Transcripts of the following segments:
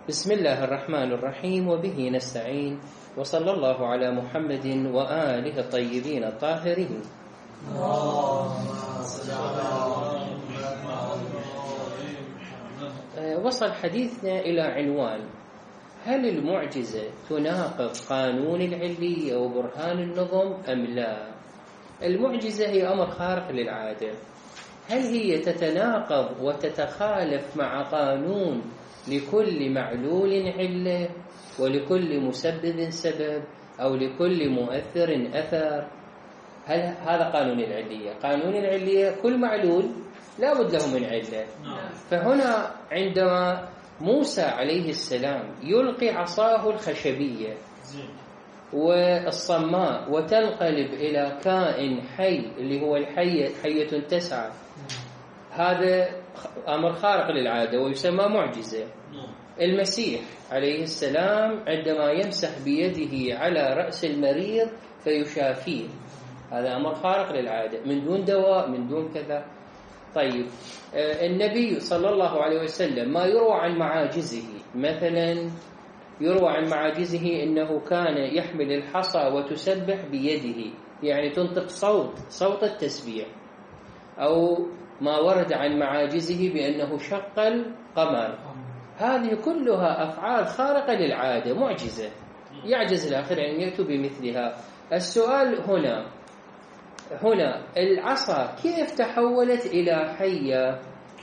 بسم الله الرحمن الرحيم، وبه نستعين، وصلى الله على محمد وآله الطيبين الطاهرين. وصل حديثنا إلى عنوان: هل المعجزة تناقض قانون العلية وبرهان النظم أم لا؟ المعجزة هي أمر خارق للعادة، هل هي تتناقض وتتخالف مع قانون لكل معلول علة ولكل مسبب سبب أو لكل مؤثر أثر؟ هل هذا قانون العلية؟ قانون العلية كل معلول لا بد له من علة. فهنا عندما موسى عليه السلام يلقي عصاه الخشبية والصماء وتنقلب إلى كائن حي اللي هو حية تسعى، هذا أمر خارق للعادة ويسمى معجزة. المسيح عليه السلام عندما يمسح بيده على رأس المريض فيشافيه، هذا أمر خارق للعادة من دون دواء من دون كذا. طيب، النبي صلى الله عليه وسلم ما يروى عن معاجزه، مثلا يروى عن معاجزه إنه كان يحمل الحصى وتسبح بيده، يعني تنطق صوت التسبيح. أو ما ورد عن معاجزه بأنه شق القمر، هذه كلها أفعال خارقة للعادة معجزة، يعجز الآخر أن يأتوا بمثلها. السؤال هنا العصا كيف تحولت إلى حية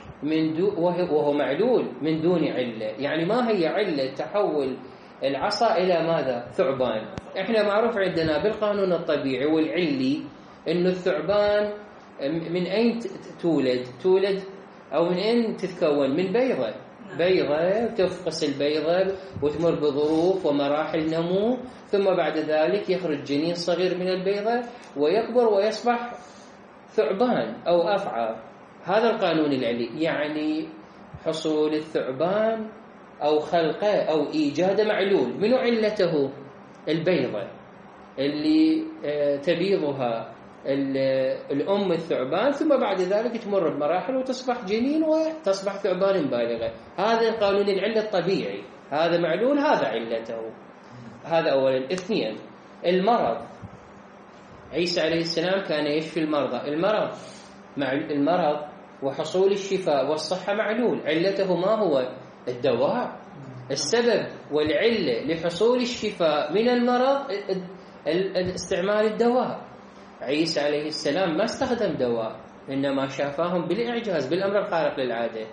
وهو معلول من دون علة؟ يعني ما هي علة تحول العصا إلى ماذا؟ ثعبان. إحنا معروف عندنا بالقانون الطبيعي والعلي إنه الثعبان من أين تولد أو من أين تتكون؟ من بيضة تفقس البيضة وتمر بظروف ومراحل نمو، ثم بعد ذلك يخرج جنين صغير من البيضة ويكبر ويصبح ثعبان أو أفعى. هذا القانون العلي، يعني حصول الثعبان أو خلقه أو إيجاد معلول. من علته؟ البيضة اللي تبيضها الأم الثعبان، ثم بعد ذلك تمر بمراحل وتصبح جنين وتصبح ثعبان بالغة. هذا قانون العلة الطبيعي، هذا معلول هذا علته. هذا أولا. اثنين، المرض. عيسى عليه السلام كان يشفي المرضى. المرض وحصول الشفاء والصحة معلول، علته ما هو؟ الدواء. السبب والعلة لحصول الشفاء من المرض استعمال الدواء. عيسى عليه السلام ما استخدم دواء، إنما شافاهم بالإعجاز، بالأمر الخارق للعادة.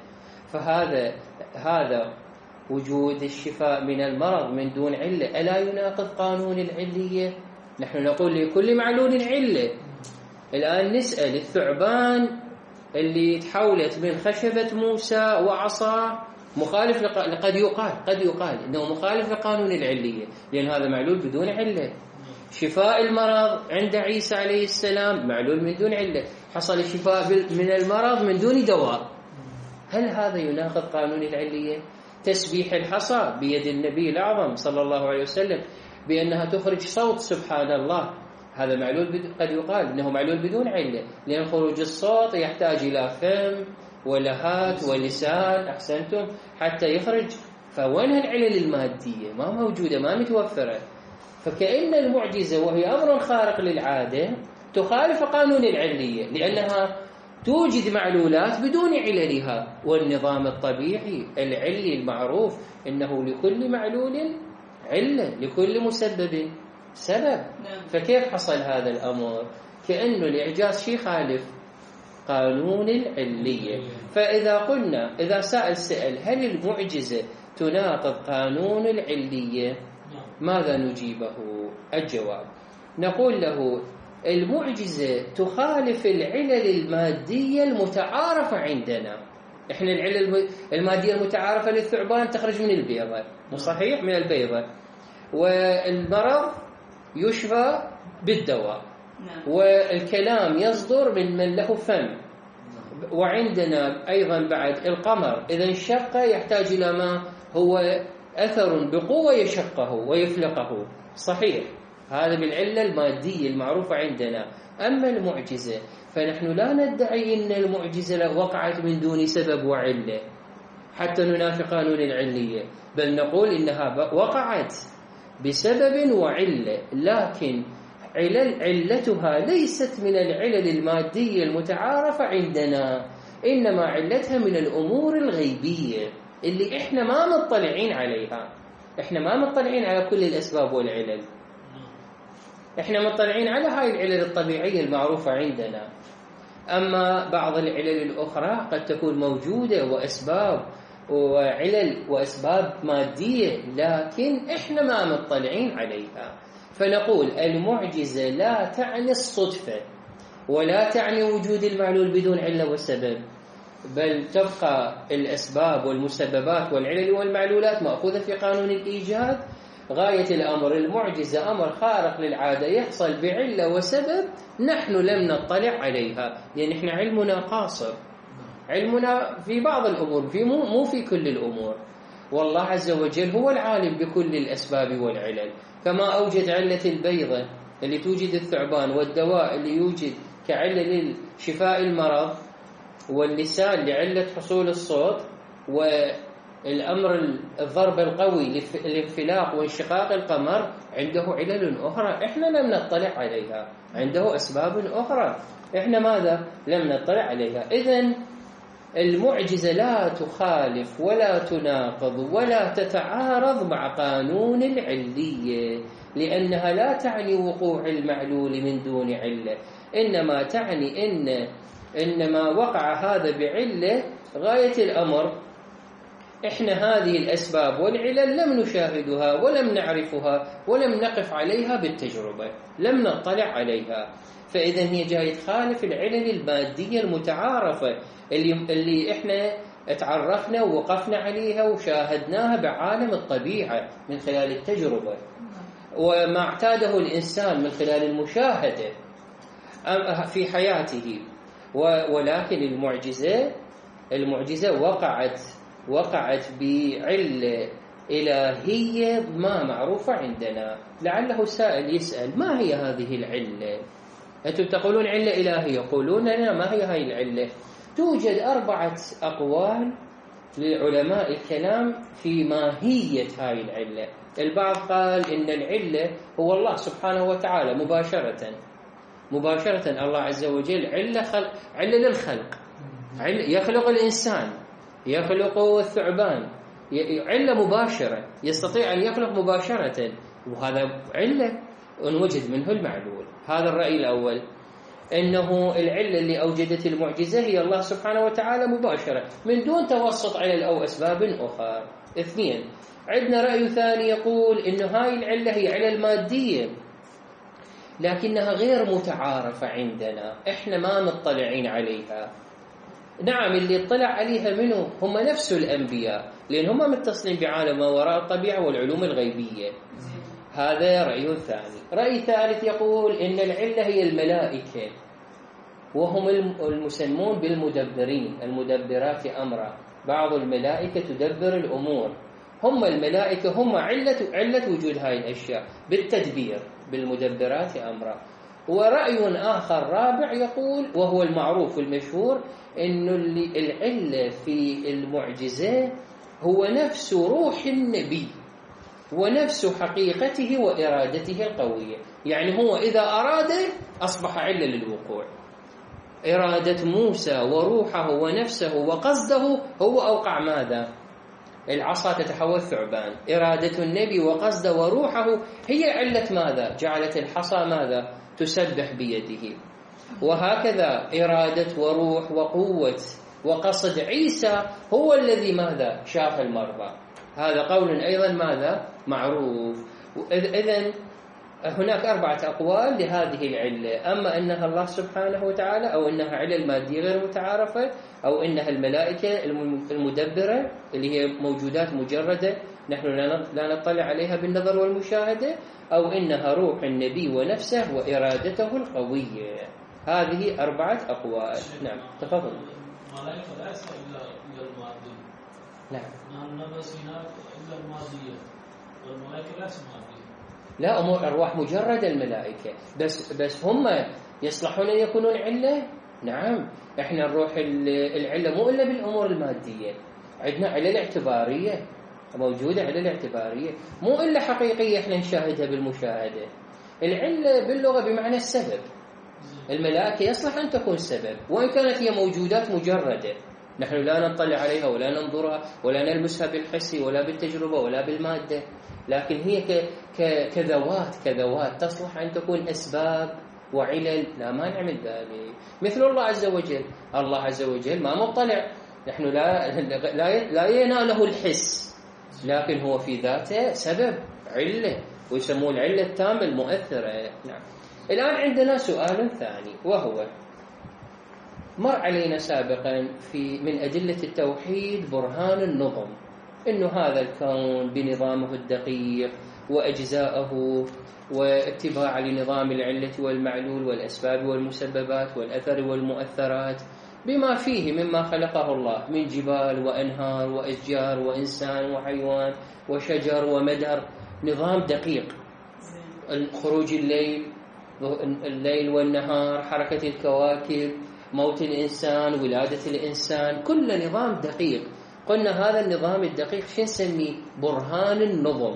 فهذا وجود الشفاء من المرض من دون علة ألا يناقض قانون العلية؟ نحن نقول لكل معلول علة. الآن نسأل الثعبان اللي تحولت من خشبة موسى وعصاه مخالف قد يقال إنه مخالف لقانون العلية، لأن هذا معلول بدون علة. شفاء المرض عند عيسى عليه السلام معلول من دون علة، حصل الشفاء من المرض من دون دواء. هل هذا يناقض قانون العلية؟ تسبيح الحصى بيد النبي الأعظم صلى الله عليه وسلم بأنها تخرج صوت سبحان الله، هذا معلول قد يقال إنه معلول بدون علة، لأن خروج الصوت يحتاج إلى فم ولهات ولسان، أحسنتم، حتى يخرج. فوين العلل المادية؟ ما موجودة، ما متوفرة. فكأن المعجزة وهي أمر خارق للعادة تخالف قانون العلية، لأنها توجد معلولات بدون عللها. والنظام الطبيعي العلي المعروف إنه لكل معلول علة، لكل مسبب سبب. فكيف حصل هذا الأمر؟ كأنه الإعجاز شيء خالف قانون العلية. فإذا قلنا، إذا سأل هل المعجزة تناقض قانون العلية، ماذا نجيبه؟ الجواب نقول له المعجزة تخالف العلل المادية المتعارفة عندنا. إحنا العلل المادية المتعارفة للثعبان تخرج من البيضة، صحيح، من البيضة، والمرض يشفى بالدواء، والكلام يصدر من له فم. وعندنا أيضا بعد القمر إذا انشق يحتاج إلى ما هو أثر بقوة يشقه ويفلقه، صحيح، هذا بالعلة المادية المعروفة عندنا. أما المعجزة فنحن لا ندعي أن المعجزة وقعت من دون سبب وعلة، حتى ننافي قانون العلية، بل نقول إنها وقعت بسبب وعلة، لكن علتها ليست من العلل المادية المتعارفة عندنا، إنما علتها من الأمور الغيبية اللي إحنا ما مطلعين عليها. إحنا ما مطلعين على كل الأسباب والعلل، إحنا مطلعين على هاي العلل الطبيعية المعروفة عندنا. أما بعض العلل الأخرى قد تكون موجودة وأسباب وعلل وأسباب مادية، لكن إحنا ما مطلعين عليها. فنقول المعجزة لا تعني الصدفة، ولا تعني وجود المعلول بدون علة وسبب، بل تبقى الأسباب والمسببات والعلل والمعلولات مأخوذة في قانون الإيجاد. غاية الأمر المعجزة أمر خارق للعادة يحصل بعلة وسبب نحن لم نطلع عليها، لأن إحنا علمنا قاصر، علمنا في بعض الأمور، مو في كل الأمور. والله عز وجل هو العالم بكل الأسباب والعلل، كما أوجد علة البيضة اللي توجد الثعبان، والدواء اللي يوجد كعلة لشفاء المرض، واللسان لعلة حصول الصوت، والأمر الضرب القوي لانفلاق وانشقاق القمر عنده علل أخرى إحنا لم نطلع عليها، عنده أسباب أخرى إحنا ماذا؟ لم نطلع عليها. إذن المعجزة لا تخالف ولا تناقض ولا تتعارض مع قانون العلية، لأنها لا تعني وقوع المعلول من دون علة، إنما تعني إنما وقع هذا بعلة. غاية الأمر إحنا هذه الأسباب والعلل لم نشاهدها ولم نعرفها ولم نقف عليها بالتجربة، لم نطلع عليها، فإذا هي جاي تخالف العلل المادية المتعارفة اللي إحنا تعرفنا ووقفنا عليها وشاهدناها بعالم الطبيعة من خلال التجربة، وما اعتاده الإنسان من خلال المشاهدة في حياته. ولكن المعجزة وقعت بعلة إلهية ما معروفة عندنا. لعله سائل يسأل ما هي هذه العلة؟ أنتم تقولون علة إلهية، يقولون لنا ما هي هاي العلة؟ توجد 4 أقوال لعلماء الكلام في ماهية هاي العلة. البعض قال إن العلة هو الله سبحانه وتعالى مباشرة الله عز وجل، علة للخلق، يخلق الإنسان، يخلق الثعبان، علة مباشرة، يستطيع أن يخلق مباشرة، وهذا علة وجد منه المعلول. هذا الرأي الأول، إنه العلة اللي أوجدت المعجزة هي الله سبحانه وتعالى مباشرة من دون توسط علل أو أسباب أخرى. 2، عندنا رأي ثاني يقول إنه هاي العلة هي علل مادية لكنها غير متعارفة عندنا، إحنا ما مطلعين عليها. نعم، اللي اطلع عليها منه هم نفس الأنبياء، لأن هم متصلين بعالم ما وراء الطبيعة والعلوم الغيبية. هذا رأي ثاني. رأي ثالث يقول إن العلة هي الملائكة، وهم المسمون بالمدبرين، المدبرات أمرا. بعض الملائكة تدبر الأمور، هم الملائكة هم علة وجود هاي الأشياء بالتدبير، بالمدبرات أمرا. ورأي آخر رابع يقول، وهو المعروف والمشهور، إن العلة في المعجزة هو نفس روح النبي ونفس حقيقته وإرادته القوية. يعني هو إذا أراد أصبح علة للوقوع. إرادة موسى وروحه ونفسه وقصده هو أوقع ماذا؟ العصا تتحول ثعبان. إرادة النبي وقصده وروحه هي علة ماذا؟ جعلت الحصى ماذا؟ تسبح بيده. وهكذا إرادة وروح وقوة وقصد عيسى هو الذي ماذا؟ شاف المرضى. هذا قول أيضا ماذا؟ معروف. إذن هناك 4 أقوال لهذه العلة، أما أنها الله سبحانه وتعالى، أو أنها علة مادية غير متعارفة، أو أنها الملائكة المدبرة اللي هي موجودات مجردة نحن لا نطلع عليها بالنظر والمشاهدة، أو إنها روح النبي ونفسه وإرادته القوية. هذه 4 أقوال. نعم، تفضل. الملائكة لا يصل إلى الماضي. نعم. النفس هناك إلا الماضية، والملائكة لا ماضية. لا، أمور أرواح مجردة الملائكة، بس هم يصلحون أن يكونون علة. نعم، إحنا الروح العلة مو إلا بالأمور المادية، عندنا علل اعتبارية موجودة، علل اعتبارية مو إلا حقيقية إحنا نشاهدها بالمشاهدة. العلة باللغة بمعنى السبب. الملائكة يصلح أن تكون سبب، وإن كانت هي موجودات مجردة نحن لا نطلع عليها ولا ننظرها ولا نلمسها بالحس ولا بالتجربة ولا بالمادة، لكن هي كذوات تصلح أن تكون أسباب وعلل لا مانع من ذلك. مثل الله عز وجل، الله عز وجل ما مطلع، نحن لا يناله الحس، لكن هو في ذاته سبب من ويسمون العلة التامة المؤثرة. نعم. الآن عندنا سؤال ثاني، وهو مر علينا سابقا من أدلة التوحيد برهان النظم، إنه هذا الكون بنظامه الدقيق وأجزائه واتباع لنظام العلة والمعلول والأسباب والمسببات والأثر والمؤثرات بما فيه مما خلقه الله من جبال وأنهار وأشجار وإنسان وحيوان وشجر ومدر، نظام دقيق. خروج الليل والنهار، حركة الكواكب، موت الإنسان، ولادة الإنسان، كل نظام دقيق. قلنا هذا النظام الدقيق شو نسميه؟ برهان النظم.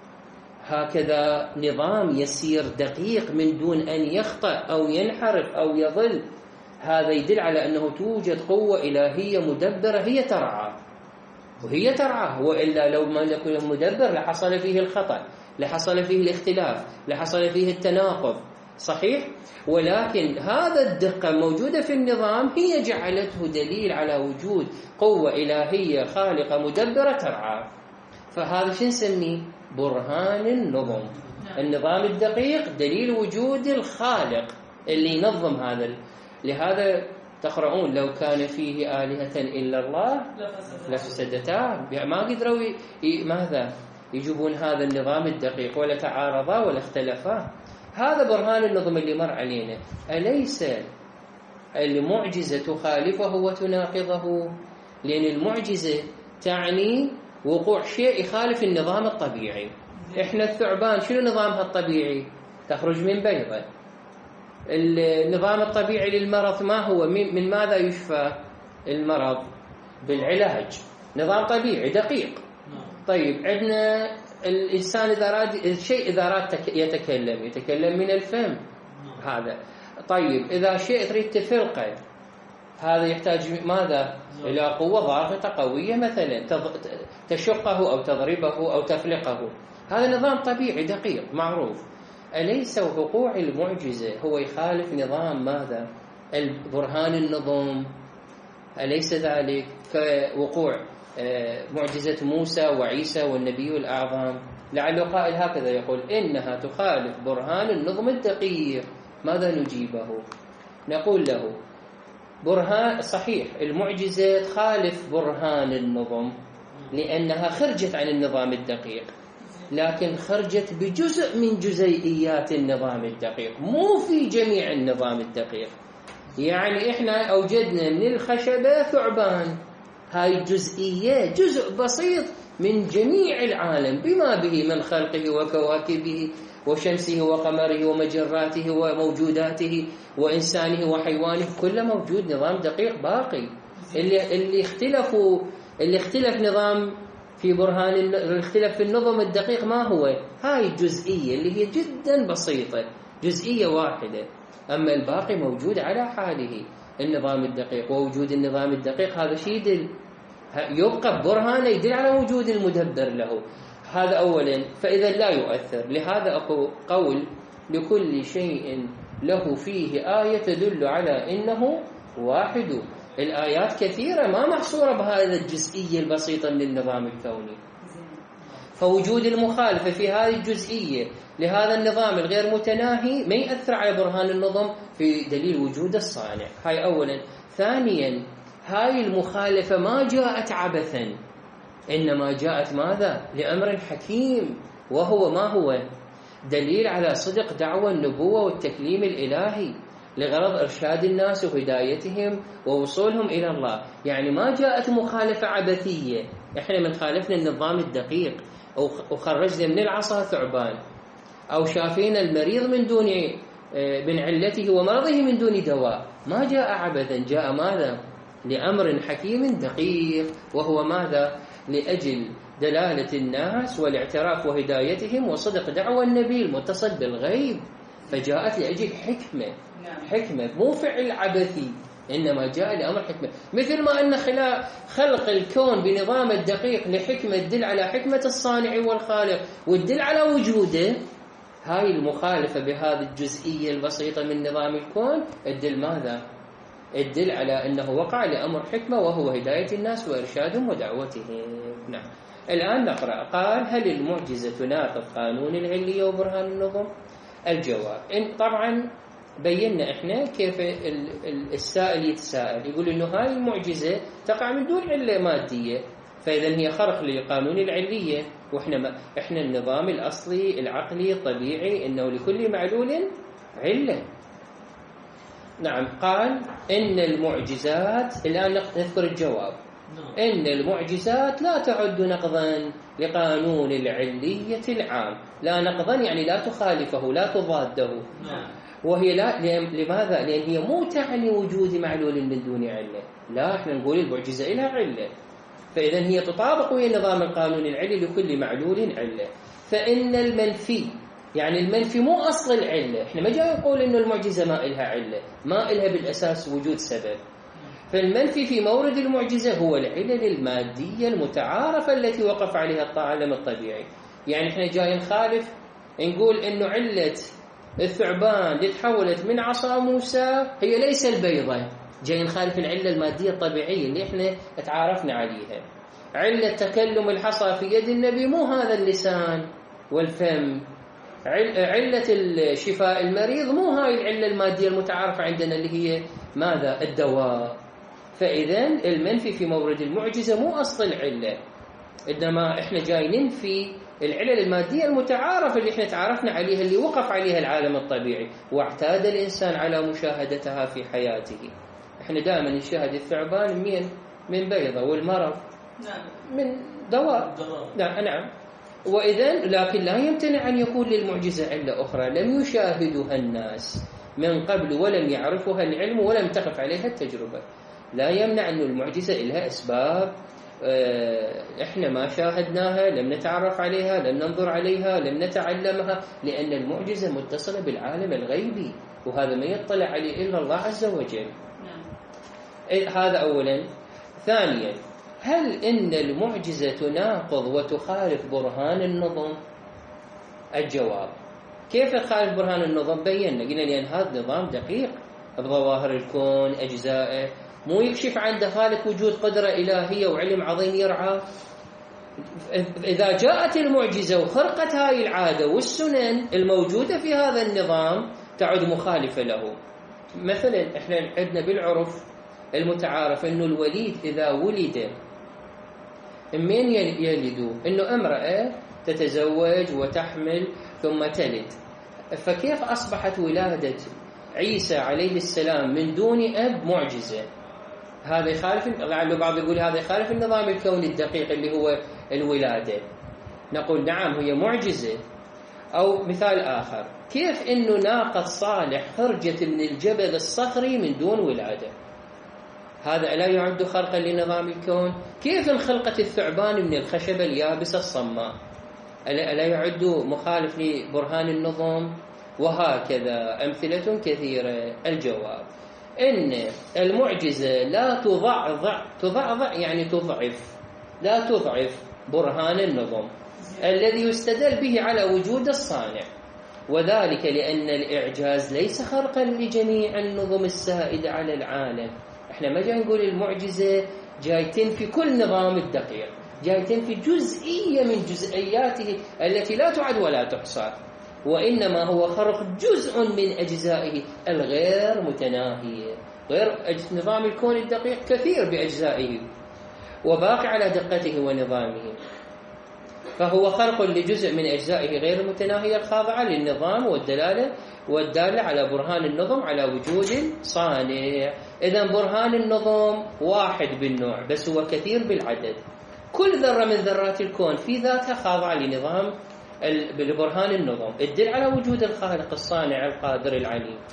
هكذا نظام يسير دقيق من دون أن يخطأ أو ينحرف أو يضل، هذا يدل على أنه توجد قوة إلهية مدبرة هي ترعاه، وهي ترعاه، وإلا لو ما يكون مدبر لحصل فيه الخطأ، لحصل فيه الاختلاف، لحصل فيه التناقض. صحيح؟ ولكن هذا الدقة موجودة في النظام هي جعلته دليل على وجود قوة إلهية خالقة مدبرة ترعاه. فهذا شو نسميه؟ برهان النظم. النظام الدقيق دليل وجود الخالق اللي ينظم هذا. لهذا تقرؤون لو كان فيه آلهة إلا الله لفسدتا، ما قدروا ماذا يجيبون هذا النظام الدقيق، ولا تعارضا ولا اختلفا. هذا برهان النظم اللي مر علينا. أليس المعجزة تخالفه وتناقضه؟ لأن المعجزة تعني وقوع شيء يخالف النظام الطبيعي. إحنا الثعبان شنو نظامها الطبيعي؟ تخرج من بيضة. النظام الطبيعي للمرض ما هو؟ من ماذا يشفى المرض؟ بالعلاج. نظام طبيعي دقيق. طيب عندنا الإنسان إذا أراد الشيء، إذا أراد يتكلم من الفم. هذا طيب إذا شيء تريد تفرقه، هذا يحتاج ماذا؟ إلى قوة ضاغطة قوية، مثلا تشقه أو تضربه أو تفلقه. هذا نظام طبيعي دقيق معروف. أليس وقوع المعجزة هو يخالف نظام ماذا؟ برهان النظم. أليس ذلك كوقوع معجزة موسى وعيسى والنبي الأعظم؟ لعله قائل هكذا يقول إنها تخالف برهان النظم الدقيق. ماذا نجيبه؟ نقول له برهان صحيح، المعجزة تخالف برهان النظم لأنها خرجت عن النظام الدقيق، لكن خرجت بجزء من جزيئيات النظام الدقيق، مو في جميع النظام الدقيق. يعني إحنا أوجدنا من الخشبة ثعبان، هاي الجزئية جزء بسيط من جميع العالم بما به من خلقه وكواكبه وشمسه وقمره ومجراته وموجوداته وإنسانه وحيوانه، كله موجود. نظام دقيق باقي. اللي اختلف نظام في برهان، الاختلاف في النظم الدقيق ما هو؟ هاي الجزئية اللي هي جدا بسيطة، جزئية واحدة، أما الباقي موجود على حاله. النظام الدقيق ووجود النظام الدقيق هذا شيء يبقى برهان يدل على وجود المدبر له. هذا أولا. فإذا لا يؤثر. لهذا قول لكل شيء له فيه آية تدل على إنه واحد. الآيات كثيرة ما محصورة بهذه الجزئية البسيطة من النظام الكوني. فوجود المخالفة في هذه الجزئية لهذا النظام الغير متناهي ما يأثر على برهان النظم في دليل وجود الصانع. هاي أولا. ثانيا، هاي المخالفة ما جاءت عبثا، إنما جاءت ماذا؟ لأمر حكيم، وهو ما هو؟ دليل على صدق دعوى النبوة والتكليم الإلهي لغرض إرشاد الناس وهدايتهم ووصولهم إلى الله. يعني ما جاءت مخالفة عبثية، إحنا من خالفنا النظام الدقيق وخرجنا من العصا ثعبان، أو شافينا المريض من دون من علته ومرضه من دون دواء. ما جاء عبثا، جاء ماذا؟ لأمر حكيم دقيق، وهو ماذا؟ لأجل دلالة الناس والاعتراف وهدايتهم وصدق دعوى النبي المتصل بالغيب، فجاءت لأجل حكمة مو فعل عبثي، إنما جاء لأمر حكمة. مثل ما أن خلق الكون بنظام الدقيق لحكمة تدل على حكمة الصانع والخالق وتدل على وجوده، هاي المخالفة بهذه الجزئية البسيطة من نظام الكون تدل ماذا؟ تدل على أنه وقع لأمر حكمة وهو هداية الناس وإرشادهم ودعوتهم. نعم. الآن نقرأ. قال: هل المعجزة تناقض قانون العلية وبرهان النظم؟ الجواب: طبعا بينا إحنا كيف السائل يتساءل، يقول إنه هاي المعجزة تقع من دون علة مادية، فإذا هي خرق لقانون العلية، إحنا النظام الأصلي العقلي الطبيعي إنه لكل معلول علة. نعم. قال: إن المعجزات، الآن نذكر الجواب، إن المعجزات لا تعد نقضا لقانون العلية العام، لا نقضا يعني لا تخالفه لا تضاده، وهي لا. لماذا؟ لأن هي مو تعني وجود معلول من دون علة، لا، احنا نقول المعجزة لها علة، فإذا هي تطابق ويا نظام القانون العلي لكل معلول علة. فإن المنفي، يعني المنفي مو أصل العلة، احنا ما جاي نقول إنه المعجزة ما إلها علة، ما إلها بالأساس وجود سبب. فالمنفي في مورد المعجزة هو العلل المادية المتعارفة التي وقف عليها العالم الطبيعي. يعني احنا جاي نخالف، نقول إنه علة الثعبان اللي تحولت من عصا موسى هي ليس البيضة، جاي نخالف العلة المادية الطبيعية اللي احنا تعارفنا عليها. علة تكلم الحصى في يد النبي مو هذا اللسان والفم. علة الشفاء المريض مو هاي العلة المادية المتعارفة عندنا اللي هي ماذا؟ الدواء. فإذا المنفي في مورد المعجزة مو أصل العلة، إنما إحنا جاي ننفي العلل المادية المتعارفة اللي إحنا تعرفنا عليها، اللي وقف عليها العالم الطبيعي واعتاد الإنسان على مشاهدتها في حياته. إحنا دائما نشاهد الثعبان من بيضة، والمرض من دواء. نعم. وإذن لكن لا يمتنع أن يكون للمعجزة علة أخرى لم يشاهدها الناس من قبل ولم يعرفها العلم ولم تقف عليها التجربة. لا يمنع أن المعجزة لها أسباب إحنا ما شاهدناها، لم نتعرف عليها، لم ننظر عليها، لم نتعلمها، لأن المعجزة متصلة بالعالم الغيبي، وهذا ما يطلع عليه إلا الله عز وجل. هذا أولا. ثانيا، هل إن المعجزة تناقض وتخالف برهان النظم؟ الجواب: كيف تخالف برهان النظم؟ بينا قلنا لأن هذا نظام دقيق بظواهر الكون أجزائه، مو يكشف عن دخالك وجود قدرة إلهية وعلم عظيم يرعى. إذا جاءت المعجزة وخرقت هاي العادة والسنن الموجودة في هذا النظام تعد مخالفة له. مثلا إحنا عندنا بالعرف المتعارف إنه الوليد إذا ولد من يلدوا، إنه امرأة تتزوج وتحمل ثم تلد، فكيف أصبحت ولادة عيسى عليه السلام من دون أب معجزة؟ هذا يخالف، لعل بعض يقول هذا يخالف النظام الكوني الدقيق اللي هو الولادة. نقول نعم هي معجزة. أو مثال آخر، كيف إنه ناقة صالح خرجت من الجبل الصخري من دون ولادة؟ هذا ألا يعد خرقا لنظام الكون؟ كيف انخلقت الثعبان من الخشبة اليابسة الصماء؟ ألا يعد مخالف لبرهان النظم؟ وهكذا أمثلة كثيرة. الجواب: إن المعجزة لا تضعضع يعني تضعف، لا تضعف برهان النظم الذي يستدل به على وجود الصانع، وذلك لأن الإعجاز ليس خرقا لجميع النظم السائدة على العالم. احنا ما جاي نقول المعجزة جاي تنفي كل نظام الدقيق، جاي تنفي جزئية من جزئياته التي لا تعد ولا تحصى، وإنما هو خرق جزء من أجزائه الغير متناهية. غير نظام الكون الدقيق كثير بأجزائه وباقي على دقته ونظامه، فهو خرق لجزء من أجزائه غير المتناهية الخاضعة للنظام والدالة على برهان النظم على وجود صانع. إذن برهان النظم واحد بالنوع بس هو كثير بالعدد. كل ذرة من ذرات الكون في ذاتها خاضعة لنظام برهان النظم، الدل على وجود الخالق الصانع القادر العليم.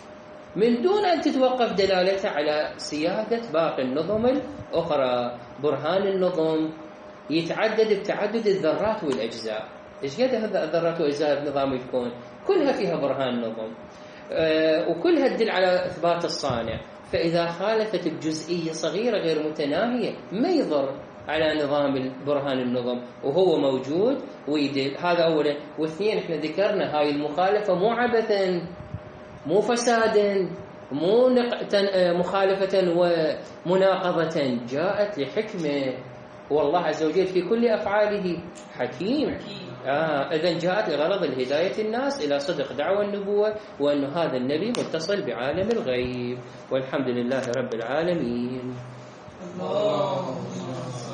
من دون أن تتوقف دلالته على سيادة باقي النظم الأخرى. برهان النظم يتعدد بتعدد الذرات والأجزاء. إيش قد الذرات والأجزاء بنظام الكون؟ كلها فيها برهان نظم، وكلها تدل على إثبات الصانع. فإذا خالفت بجزئية صغيرة غير متناهية ما يضر على نظام برهان النظم، وهو موجود ويدل. هذا أولا. واثنين، احنا ذكرنا هاي المخالفة مو عبثا، مو فسادا، مو مخالفة ومناقضة، جاءت لحكمة، والله عز وجل في كل أفعاله حكيم. إذن جاءت لغرض الهداية الناس إلى صدق دعوى النبوة، وأن هذا النبي متصل بعالم الغيب. والحمد لله رب العالمين. الله